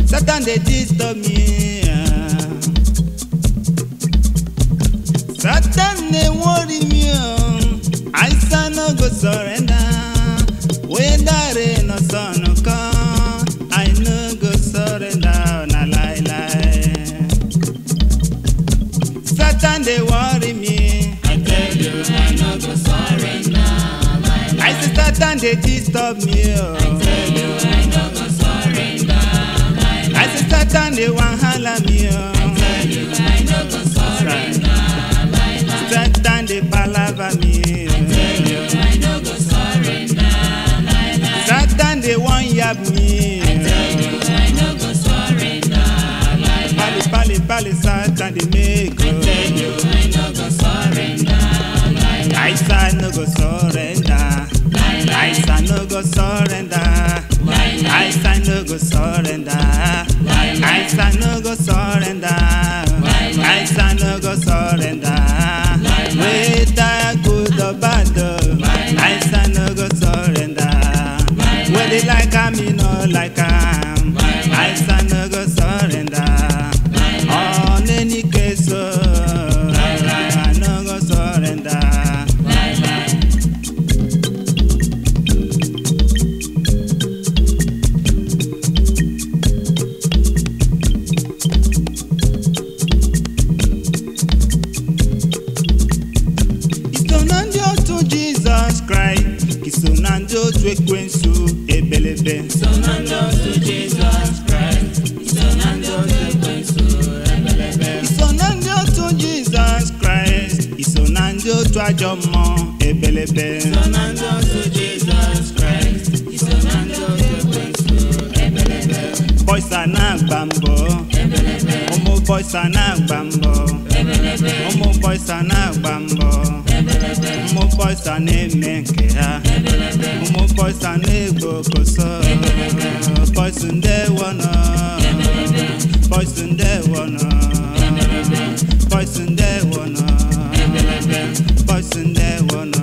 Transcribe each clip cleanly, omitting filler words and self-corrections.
Satan they disturb me. Satan they worry me. I shall no go surrender. When the rain or sun come, I no go surrender. Na lie lie. Satan they worry me. I tell you I no go surrender. I say Satan they disturb me. I tell you I no go surrender. I say Satan they wahala me. I tell you I no go surrender. Satan they palaver me. I tell you I no go surrender. Satan they wan yab me. I tell you I no go surrender. Pali Satan they make. I tell you I no go surrender. I say no go surrender. I say no go surrender. I say no go surrender. I say no go surrender. I say no go surrender. Whether good or bad, I say no go surrender. Whether they like me no like I say no go surrender. On any case, I no go surrender. Jesus Christ, Kisonando to Ekwensu, Ebelebe. Sonando to Jesus Christ. Sonando to Ekwensu, Ebelebe. Kisonando to Jesus Christ, Kisonando to Ajomo, Ebelebe. Sonando to Jesus Christ. Sonando to Ekwensu, Ebelebe. Boys are not bambo, Ebelebe. Omo boys are not bambo, Ebelebe. Omo boys are not bambo. Omo boys are name kea. Omo boys are nego koso. Boys in the wanna. Boys in the wanna. Boys in the wanna. Boys in the wanna.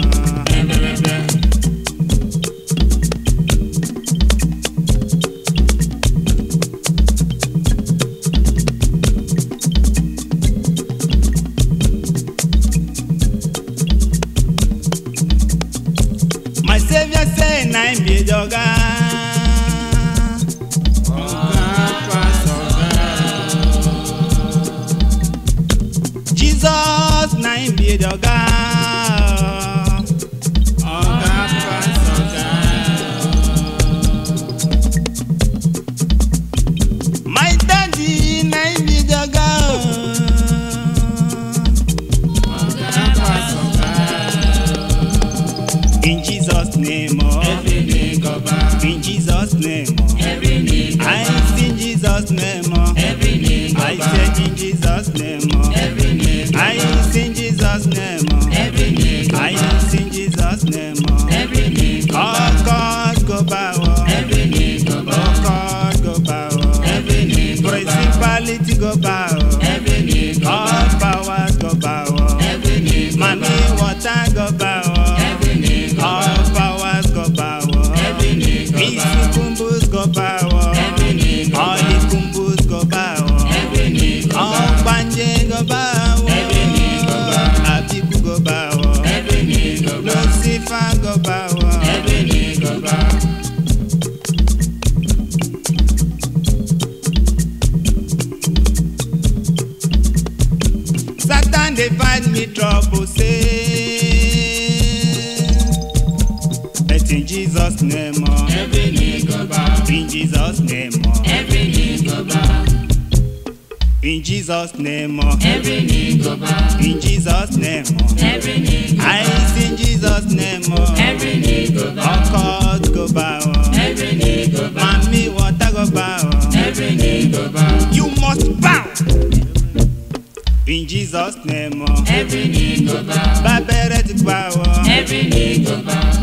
My Savior say nine be joga. Jesus nine be joga. My daddy nine be joga. In Jesus' name, oh. Every knee go bow. In Jesus' name, oh. Every knee go I bow. in Jesus' name, oh. Every knee go I bow. said in Jesus' name, oh. Every knee go I bow. in Jesus' name, oh. Every knee go I bow. in Jesus' name, oh. Every knee go All bow. God go bow, oh. Every knee go All bow. God go bow, oh. Every knee go bow. Principality go bow, oh. Every knee go All bow. powers go bow, oh. Every knee go Mommy bow. water go bow, oh. Every knee go All bow. powers go bow, oh. Every knee go Isi bow. kumbus go bow, oh. Every knee go All bow. the kumbus go bow, oh. Every knee go All bow. banje go bow, oh. Every knee go bow. Abiku go bow, oh. Every knee go bow. Lucifer go bow, oh. Every knee go bow. Satan they find me trouble, say. But in Jesus' name, oh. Every knee go bow. In Jesus' name, oh. Every knee go bow. In Jesus' name, oh. Every knee go bow. In Jesus' name, oh. Every knee go I bow. in Jesus' name, oh. Every knee go All bow. cards go bow, oh. Every knee go bow. Mommy water go bow, oh. Every knee go bow. You must bow. In Jesus' name, oh. Every knee go bow. Baberet bow, oh. Every knee go bow.